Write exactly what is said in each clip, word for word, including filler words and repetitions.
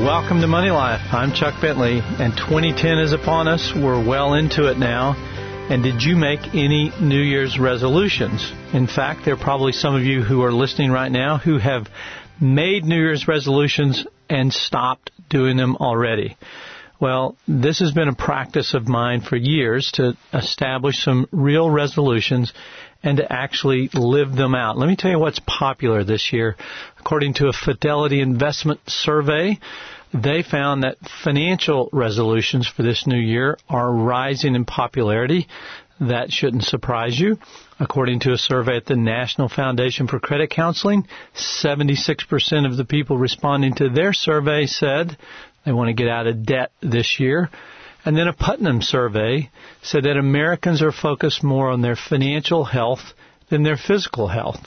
Welcome to Money Life. I'm Chuck Bentley, and twenty ten is upon us. We're well into it now. And did you make any New Year's resolutions? In fact, there are probably some of you who are listening right now who have made New Year's resolutions and stopped doing them already. Well, this has been a practice of mine for years to establish some real resolutions and to actually live them out. Let me tell you what's popular this year. According to a Fidelity Investment survey, they found that financial resolutions for this new year are rising in popularity. That shouldn't surprise you. According to a survey at the National Foundation for Credit Counseling, seventy-six percent of the people responding to their survey said they want to get out of debt this year. And then a Putnam survey said that Americans are focused more on their financial health than their physical health.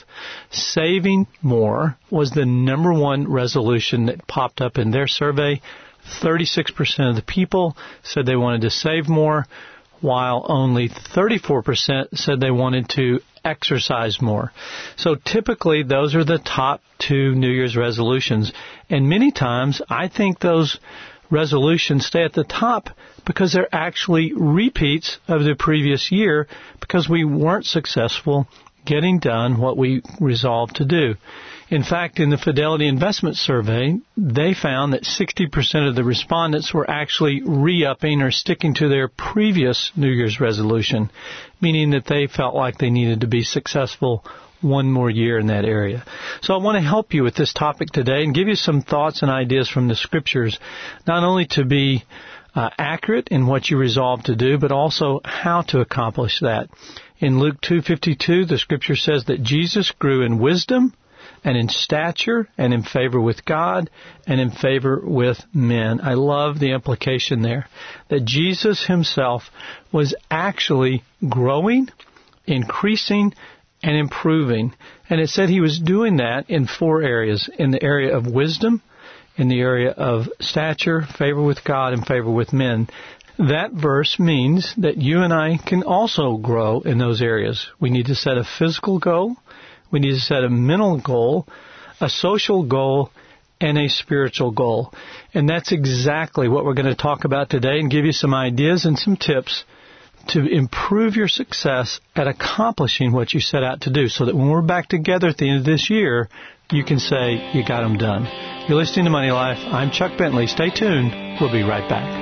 Saving more was the number one resolution that popped up in their survey. thirty-six percent of the people said they wanted to save more, while only thirty-four percent said they wanted to exercise more. So typically, those are the top two New Year's resolutions. And many times, I think those resolutions stay at the top because they're actually repeats of the previous year because we weren't successful getting done what we resolved to do. In fact, in the Fidelity Investment Survey, they found that sixty percent of the respondents were actually re-upping or sticking to their previous New Year's resolution, meaning that they felt like they needed to be successful one more year in that area. So I want to help you with this topic today and give you some thoughts and ideas from the Scriptures, not only to be uh, accurate in what you resolve to do, but also how to accomplish that. In Luke two fifty-two, the Scripture says that Jesus grew in wisdom and in stature and in favor with God and in favor with men. I love the implication there, that Jesus himself was actually growing, increasing, and improving. And it said he was doing that in four areas: in the area of wisdom, in the area of stature, favor with God, and favor with men. That verse means that you and I can also grow in those areas. We need to set a physical goal, we need to set a mental goal, a social goal, and a spiritual goal. And that's exactly what we're going to talk about today and give you some ideas and some tips to improve your success at accomplishing what you set out to do, so that when we're back together at the end of this year, you can say you got them done. You're listening to Money Life. I'm Chuck Bentley. Stay tuned. We'll be right back.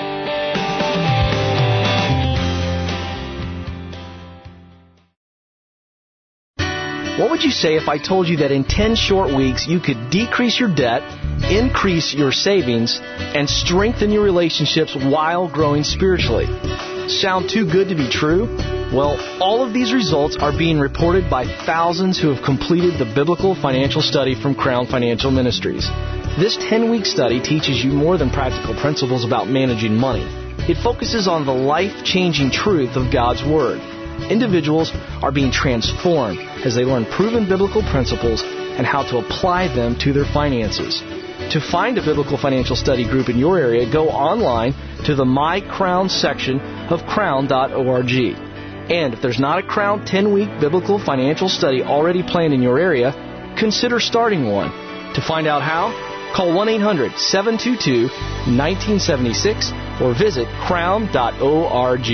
What would you say if I told you that in ten short weeks you could decrease your debt, increase your savings, and strengthen your relationships while growing spiritually? Sound too good to be true? Well, all of these results are being reported by thousands who have completed the Biblical Financial Study from Crown Financial Ministries. This ten-week study teaches you more than practical principles about managing money. It focuses on the life-changing truth of God's Word. Individuals are being transformed as they learn proven biblical principles and how to apply them to their finances. To find a biblical financial study group in your area, go online to the My Crown section of crown dot org. And if there's not a Crown ten-week biblical financial study already planned in your area, consider starting one. To find out how, call one eight hundred seven two two one nine seven six or visit crown dot org.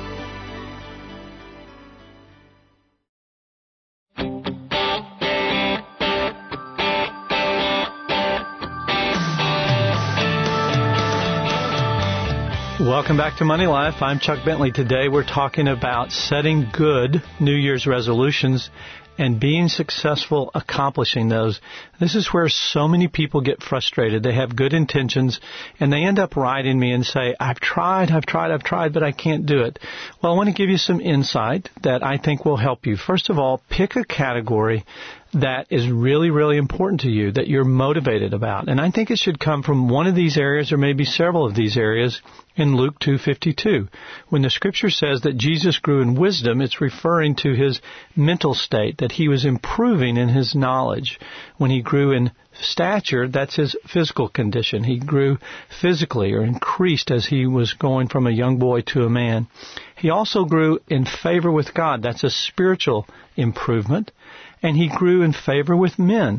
Welcome back to Money Life. I'm Chuck Bentley. Today we're talking about setting good New Year's resolutions and being successful accomplishing those. This is where so many people get frustrated. They have good intentions, and they end up writing me and say, I've tried, I've tried, I've tried, but I can't do it. Well, I want to give you some insight that I think will help you. First of all, pick a category that is really, really important to you, that you're motivated about. And I think it should come from one of these areas or maybe several of these areas in Luke two fifty-two. When the Scripture says that Jesus grew in wisdom, it's referring to his mental state, that he was improving in his knowledge. When he grew in stature, that's his physical condition. He grew physically or increased as he was going from a young boy to a man. He also grew in favor with God. That's a spiritual improvement. And he grew in favor with men.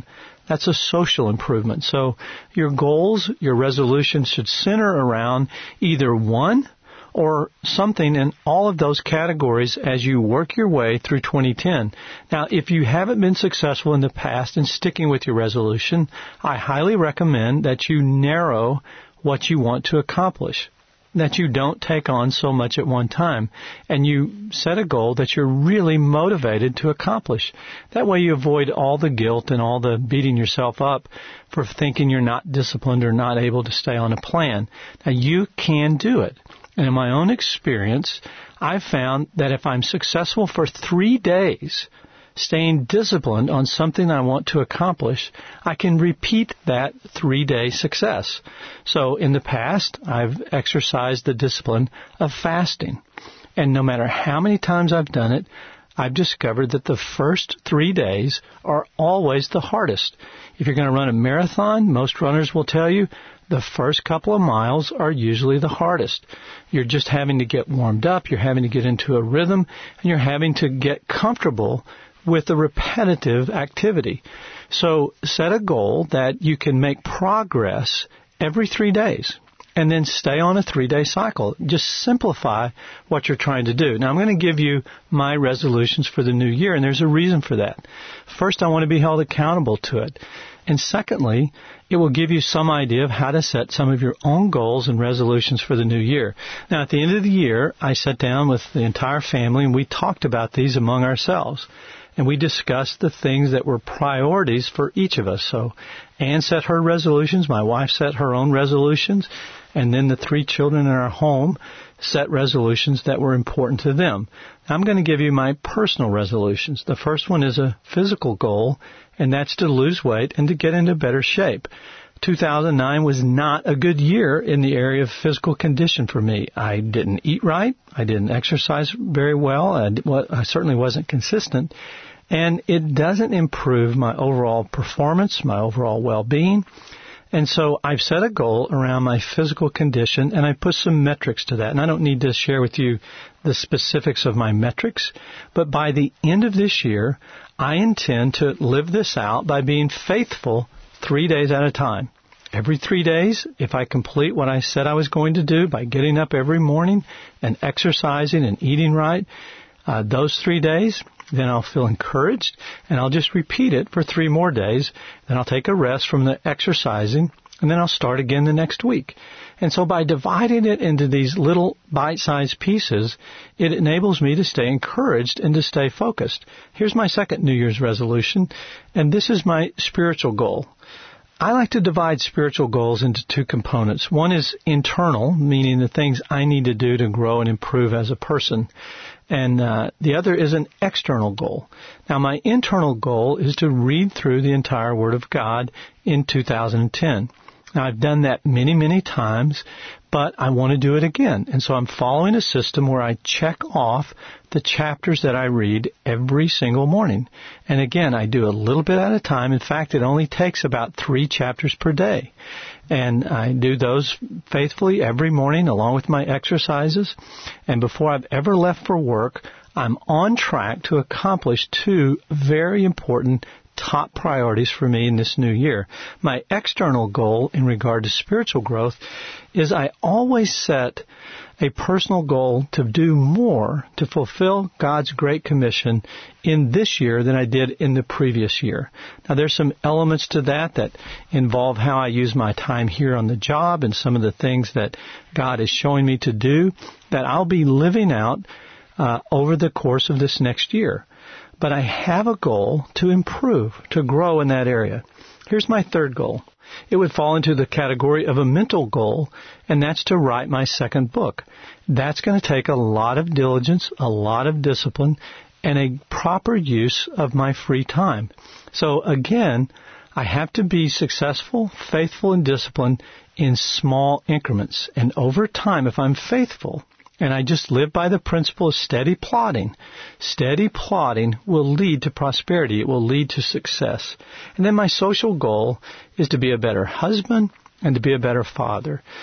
That's a social improvement. So your goals, your resolutions should center around either one or something in all of those categories as you work your way through twenty ten. Now, if you haven't been successful in the past in sticking with your resolution, I highly recommend that you narrow what you want to accomplish, that you don't take on so much at one time, and you set a goal that you're really motivated to accomplish. That way you avoid all the guilt and all the beating yourself up for thinking you're not disciplined or not able to stay on a plan. Now, you can do it. And in my own experience, I've found that if I'm successful for three days, staying disciplined on something I want to accomplish, I can repeat that three-day success. So in the past, I've exercised the discipline of fasting. And no matter how many times I've done it, I've discovered that the first three days are always the hardest. If you're going to run a marathon, most runners will tell you the first couple of miles are usually the hardest. You're just having to get warmed up, you're having to get into a rhythm, and you're having to get comfortable with the repetitive activity. So set a goal that you can make progress every three days. And then stay on a three-day cycle. Just simplify what you're trying to do. Now, I'm going to give you my resolutions for the new year, and there's a reason for that. First, I want to be held accountable to it. And secondly, it will give you some idea of how to set some of your own goals and resolutions for the new year. Now, at the end of the year, I sat down with the entire family, and we talked about these among ourselves. And we discussed the things that were priorities for each of us. So Ann set her resolutions, my wife set her own resolutions, and then the three children in our home set resolutions that were important to them. I'm going to give you my personal resolutions. The first one is a physical goal, and that's to lose weight and to get into better shape. two thousand nine was not a good year in the area of physical condition for me. I didn't eat right. I didn't exercise very well. I, I certainly wasn't consistent. And it doesn't improve my overall performance, my overall well-being. And so I've set a goal around my physical condition, and I put some metrics to that. And I don't need to share with you the specifics of my metrics, but by the end of this year, I intend to live this out by being faithful three days at a time. Every three days, if I complete what I said I was going to do by getting up every morning and exercising and eating right, uh, those three days, then I'll feel encouraged, and I'll just repeat it for three more days. Then I'll take a rest from the exercising, and then I'll start again the next week. And so by dividing it into these little bite-sized pieces, it enables me to stay encouraged and to stay focused. Here's my second New Year's resolution, and this is my spiritual goal. I like to divide spiritual goals into two components. One is internal, meaning the things I need to do to grow and improve as a person. And uh, the other is an external goal. Now, my internal goal is to read through the entire Word of God in two thousand ten. Now, I've done that many, many times, but I want to do it again. And so I'm following a system where I check off the chapters that I read every single morning. And again, I do a little bit at a time. In fact, it only takes about three chapters per day. And I do those faithfully every morning along with my exercises. And before I've ever left for work, I'm on track to accomplish two very important top priorities for me in this new year. My external goal in regard to spiritual growth is I always set a personal goal to do more to fulfill God's Great Commission in this year than I did in the previous year. Now, there's some elements to that that involve how I use my time here on the job and some of the things that God is showing me to do that I'll be living out uh, over the course of this next year. But I have a goal to improve, to grow in that area. Here's my third goal. It would fall into the category of a mental goal, and that's to write my second book. That's going to take a lot of diligence, a lot of discipline, and a proper use of my free time. So again, I have to be successful, faithful, and disciplined in small increments. And over time, if I'm faithful, and I just live by the principle of steady plodding. Steady plodding will lead to prosperity. It will lead to success. And then my social goal is to be a better husband and to be a better father.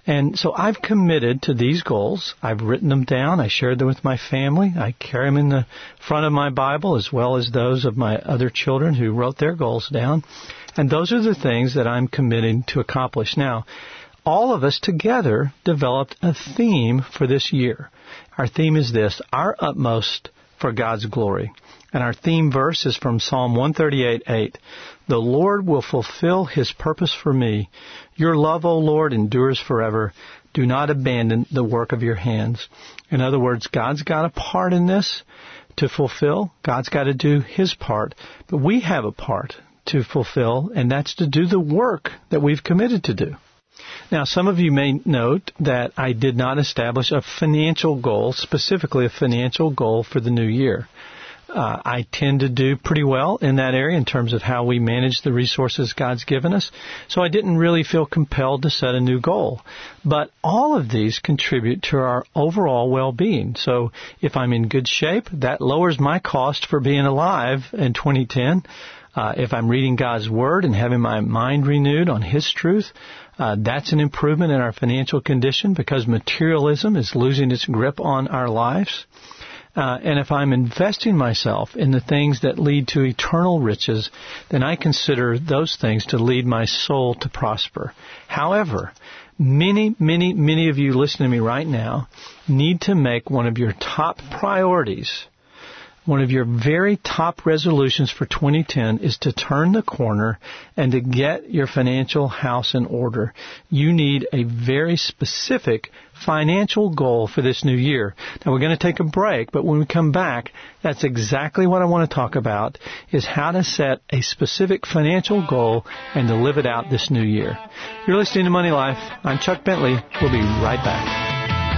And so I've committed to these goals. I've written them down. I shared them with my family. I carry them in the front of my Bible as well as those of my other children who wrote their goals down. And those are the things that I'm committed to accomplish. Now, all of us together developed a theme for this year. Our theme is this: our utmost for God's glory. And our theme verse is from Psalm one thirty-eight eight. The Lord will fulfill His purpose for me. Your love, O Lord, endures forever. Do not abandon the work of your hands. In other words, God's got a part in this to fulfill. God's got to do His part. But we have a part to fulfill, and that's to do the work that we've committed to do. Now, some of you may note that I did not establish a financial goal, specifically a financial goal for the new year. Uh, I tend to do pretty well in that area in terms of how we manage the resources God's given us. So I didn't really feel compelled to set a new goal. But all of these contribute to our overall well-being. So if I'm in good shape, that lowers my cost for being alive in twenty ten. Uh, if I'm reading God's Word and having my mind renewed on His truth, uh, that's an improvement in our financial condition because materialism is losing its grip on our lives. Uh, and if I'm investing myself in the things that lead to eternal riches, then I consider those things to lead my soul to prosper. However, many, many, many of you listening to me right now need to make one of your top priorities, one of your very top resolutions for twenty ten is to turn the corner and to get your financial house in order. You need a very specific financial goal for this new year. Now, we're going to take a break, but when we come back, that's exactly what I want to talk about, is how to set a specific financial goal and to live it out this new year. You're listening to Money Life. I'm Chuck Bentley. We'll be right back.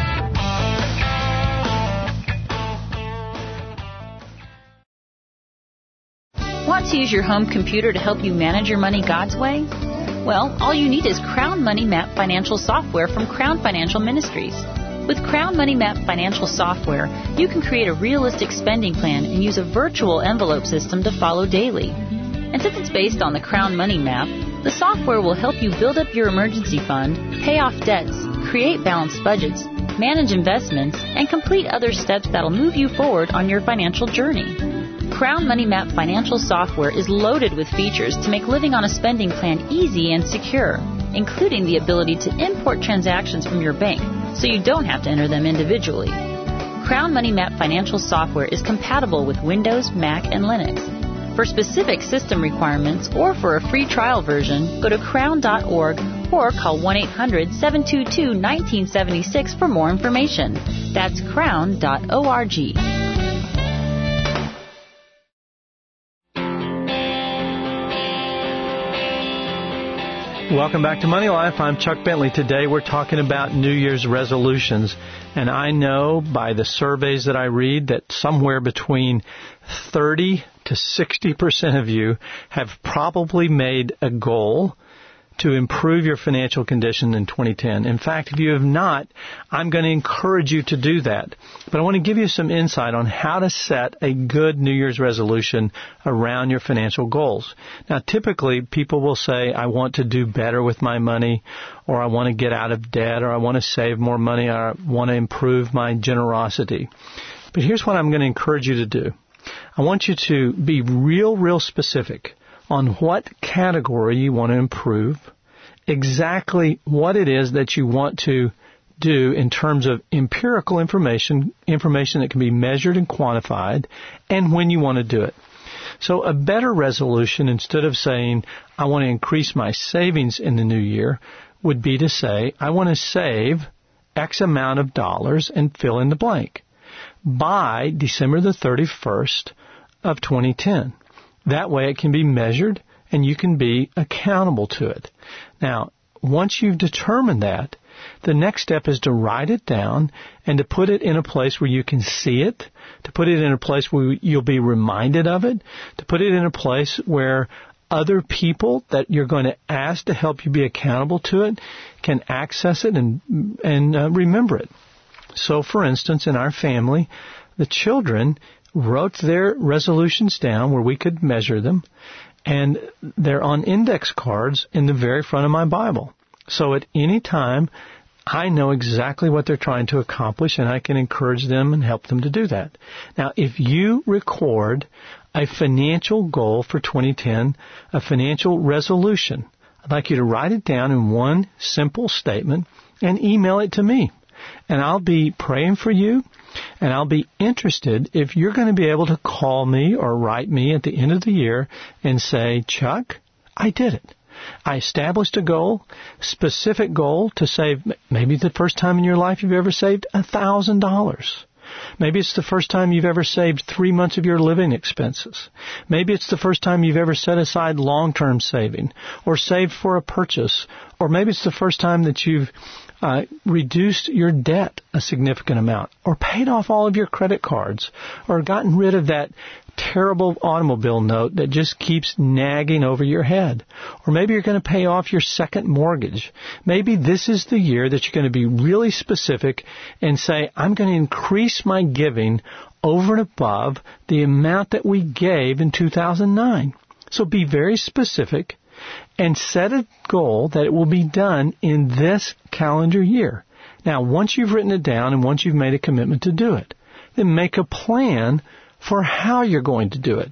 Want to use your home computer to help you manage your money God's way? Well, all you need is Crown Money Map financial software from Crown Financial Ministries. With Crown Money Map financial software, you can create a realistic spending plan and use a virtual envelope system to follow daily. And since it's based on the Crown Money Map, the software will help you build up your emergency fund, pay off debts, create balanced budgets, manage investments, and complete other steps that'll move you forward on your financial journey. Crown Money Map financial software is loaded with features to make living on a spending plan easy and secure, including the ability to import transactions from your bank so you don't have to enter them individually. Crown Money Map financial software is compatible with Windows, Mac, and Linux. For specific system requirements or for a free trial version, go to crown dot org or call one eight hundred, seven two two, one nine seven six for more information. That's crown dot org. Welcome back to Money Life. I'm Chuck Bentley. Today we're talking about New Year's resolutions. And I know by the surveys that I read that somewhere between thirty to sixty percent of you have probably made a goal to improve your financial condition in twenty ten. In fact, if you have not, I'm going to encourage you to do that. But I want to give you some insight on how to set a good New Year's resolution around your financial goals. Now, typically, people will say, I want to do better with my money, or I want to get out of debt, or I want to save more money, or I want to improve my generosity. But here's what I'm going to encourage you to do. I want you to be real, real specific on what category you want to improve, exactly what it is that you want to do in terms of empirical information, information that can be measured and quantified, and when you want to do it. So a better resolution, instead of saying, I want to increase my savings in the new year, would be to say, I want to save X amount of dollars and fill in the blank by December the thirty-first of twenty ten. That way it can be measured and you can be accountable to it. Now, once you've determined that, the next step is to write it down and to put it in a place where you can see it, to put it in a place where you'll be reminded of it, to put it in a place where other people that you're going to ask to help you be accountable to it can access it and, and uh, remember it. So, for instance, in our family, the children wrote their resolutions down where we could measure them, and they're on index cards in the very front of my Bible. So at any time I know exactly what they're trying to accomplish, and I can encourage them and help them to do that. Now, if you record a financial goal for twenty ten, a financial resolution, I'd like you to write it down in one simple statement and email it to me. And I'll be praying for you, and I'll be interested if you're going to be able to call me or write me at the end of the year and say, Chuck, I did it. I established a goal, specific goal to save, maybe the first time in your life you've ever saved one thousand dollars. Maybe it's the first time you've ever saved three months of your living expenses. Maybe it's the first time you've ever set aside long-term saving or saved for a purchase. Or maybe it's the first time that you've uh, reduced your debt a significant amount or paid off all of your credit cards or gotten rid of that terrible automobile note that just keeps nagging over your head. Or maybe you're going to pay off your second mortgage. Maybe this is the year that you're going to be really specific and say, I'm going to increase my giving over and above the amount that we gave in two thousand nine. So be very specific and set a goal that it will be done in this calendar year. Now, once you've written it down and once you've made a commitment to do it, then make a plan for how you're going to do it.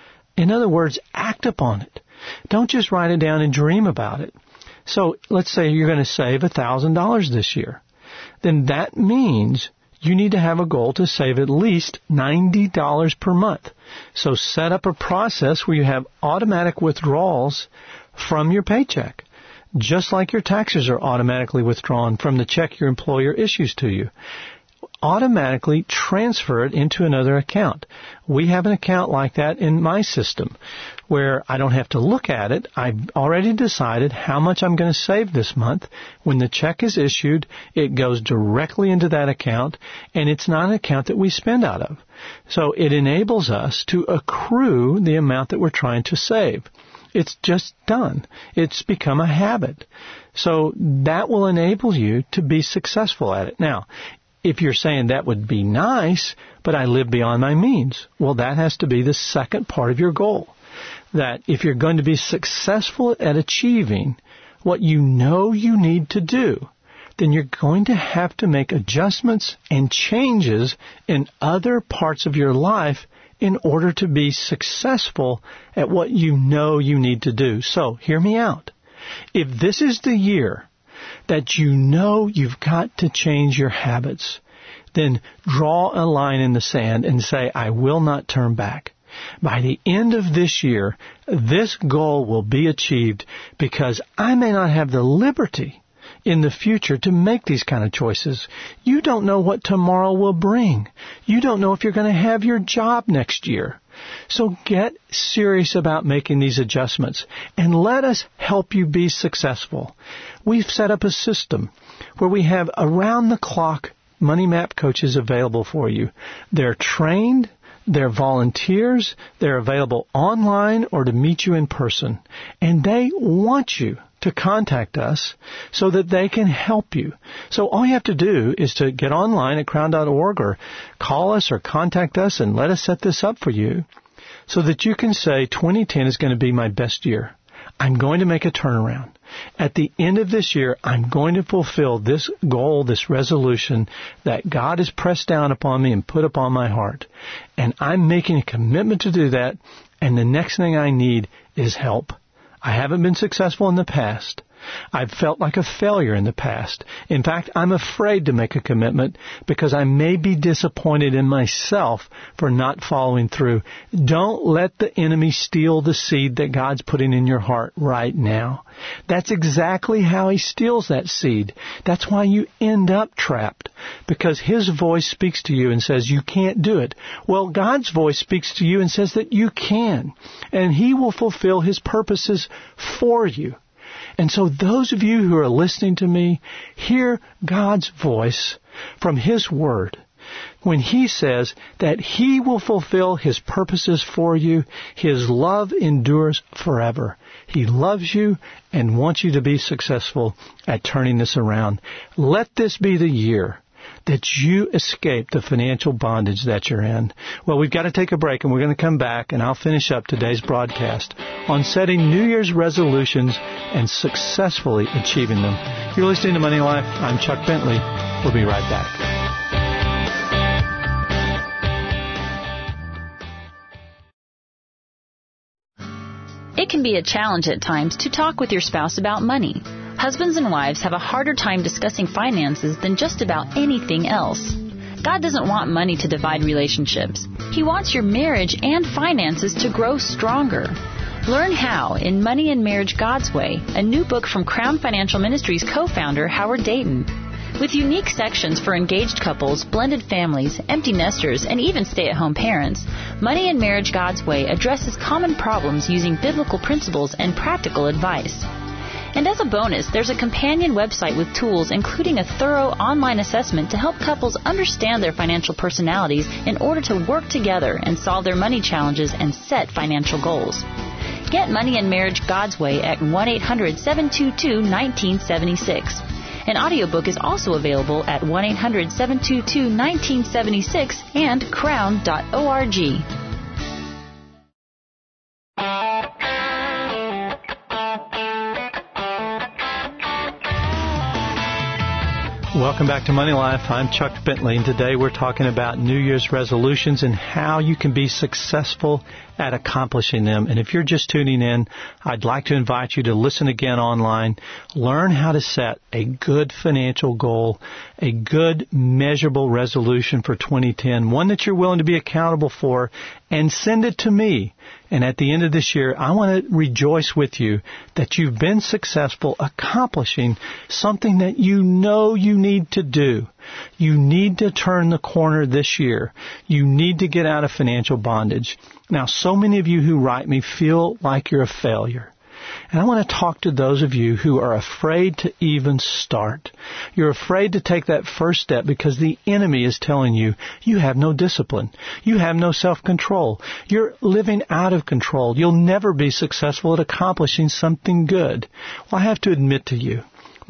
In other words, act upon it. Don't just write it down and dream about it. So let's say you're going to save one thousand dollars this year. Then that means you need to have a goal to save at least ninety dollars per month. So set up a process where you have automatic withdrawals from your paycheck, just like your taxes are automatically withdrawn from the check your employer issues to you. Automatically transfer it into another account. We have an account like that in my system where I don't have to look at it. I've already decided how much I'm going to save this month. When the check is issued, it goes directly into that account, and it's not an account that we spend out of. So it enables us to accrue the amount that we're trying to save. It's just done. It's become a habit. So that will enable you to be successful at it. Now, if you're saying that would be nice, but I live beyond my means, well, that has to be the second part of your goal. That if you're going to be successful at achieving what you know you need to do, then you're going to have to make adjustments and changes in other parts of your life in order to be successful at what you know you need to do. So, hear me out. If this is the year that you know you've got to change your habits, then draw a line in the sand and say, I will not turn back. By the end of this year, this goal will be achieved because I may not have the liberty in the future to make these kind of choices. You don't know what tomorrow will bring. You don't know if you're going to have your job next year. So get serious about making these adjustments and let us help you be successful. We've set up a system where we have around-the-clock Money Map coaches available for you. They're trained, they're volunteers, they're available online or to meet you in person, and they want you to contact us so that they can help you. So all you have to do is to get online at crown dot org or call us or contact us and let us set this up for you so that you can say twenty ten is going to be my best year. I'm going to make a turnaround. At the end of this year, I'm going to fulfill this goal, this resolution that God has pressed down upon me and put upon my heart. And I'm making a commitment to do that, and the next thing I need is help. I haven't been successful in the past. I've felt like a failure in the past. In fact, I'm afraid to make a commitment because I may be disappointed in myself for not following through. Don't let the enemy steal the seed that God's putting in your heart right now. That's exactly how he steals that seed. That's why you end up trapped, because his voice speaks to you and says you can't do it. Well, God's voice speaks to you and says that you can, and he will fulfill his purposes for you. And so those of you who are listening to me, hear God's voice from his word. When he says that he will fulfill his purposes for you, his love endures forever. He loves you and wants you to be successful at turning this around. Let this be the year that you escape the financial bondage that you're in? Well, we've got to take a break, and we're going to come back, and I'll finish up today's broadcast on setting New Year's resolutions and successfully achieving them. You're listening to Money Life. I'm Chuck Bentley. We'll be right back. It can be a challenge at times to talk with your spouse about money. Husbands and wives have a harder time discussing finances than just about anything else. God doesn't want money to divide relationships. He wants your marriage and finances to grow stronger. Learn how in Money and Marriage God's Way, a new book from Crown Financial Ministries co-founder Howard Dayton. With unique sections for engaged couples, blended families, empty nesters, and even stay-at-home parents, Money and Marriage God's Way addresses common problems using biblical principles and practical advice. And as a bonus, there's a companion website with tools including a thorough online assessment to help couples understand their financial personalities in order to work together and solve their money challenges and set financial goals. Get Money and Marriage God's Way at one eight hundred seven two two one nine seven six. An audiobook is also available at one eight hundred seven two two one nine seven six and crown dot org. Welcome back to Money Life. I'm Chuck Bentley, and today we're talking about New Year's resolutions and how you can be successful at accomplishing them. And if you're just tuning in, I'd like to invite you to listen again online. Learn how to set a good financial goal, a good measurable resolution for twenty ten, one that you're willing to be accountable for, and send it to me. And at the end of this year, I want to rejoice with you that you've been successful accomplishing something that you know you need to do. You need to turn the corner this year. You need to get out of financial bondage. Now, so many of you who write me feel like you're a failure. And I want to talk to those of you who are afraid to even start. You're afraid to take that first step because the enemy is telling you, you have no discipline. You have no self-control. You're living out of control. You'll never be successful at accomplishing something good. Well, I have to admit to you,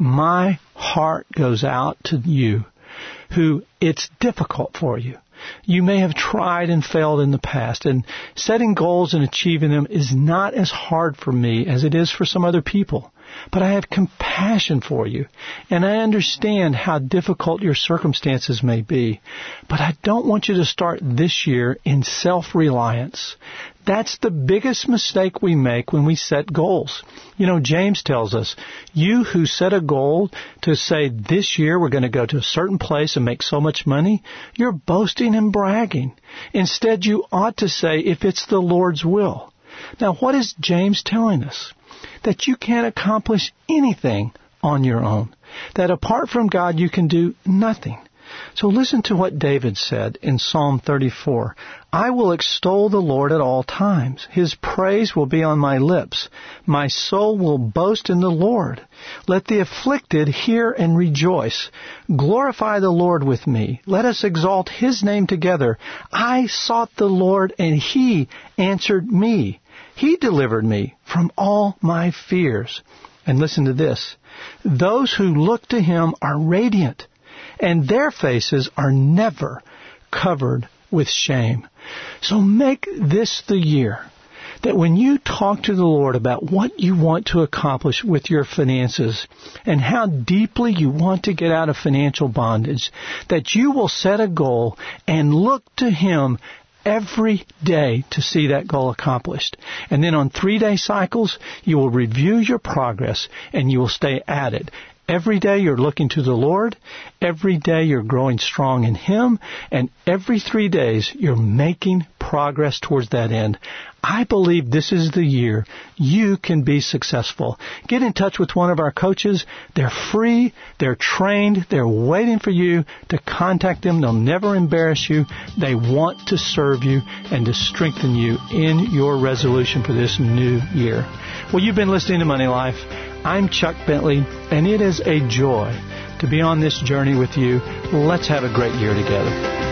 my heart goes out to you who it's difficult for you. You may have tried and failed in the past, and setting goals and achieving them is not as hard for me as it is for some other people. But I have compassion for you, and I understand how difficult your circumstances may be. But I don't want you to start this year in self-reliance. That's the biggest mistake we make when we set goals. You know, James tells us, you who set a goal to say this year we're going to go to a certain place and make so much money, you're boasting and bragging. Instead, you ought to say, if it's the Lord's will. Now, what is James telling us? That you can't accomplish anything on your own. That apart from God, you can do nothing. So listen to what David said in Psalm thirty-four. I will extol the Lord at all times. His praise will be on my lips. My soul will boast in the Lord. Let the afflicted hear and rejoice. Glorify the Lord with me. Let us exalt His name together. I sought the Lord, and He answered me. He delivered me from all my fears. And listen to this. Those who look to Him are radiant, and their faces are never covered with shame. So make this the year that when you talk to the Lord about what you want to accomplish with your finances and how deeply you want to get out of financial bondage, that you will set a goal and look to Him every day to see that goal accomplished. And then on three-day cycles, you will review your progress and you will stay at it. Every day you're looking to the Lord. Every day you're growing strong in Him. And every three days you're making progress towards that end. I believe this is the year you can be successful. Get in touch with one of our coaches. They're free. They're trained. They're waiting for you to contact them. They'll never embarrass you. They want to serve you and to strengthen you in your resolution for this new year. Well, you've been listening to Money Life. I'm Chuck Bentley, and it is a joy to be on this journey with you. Let's have a great year together.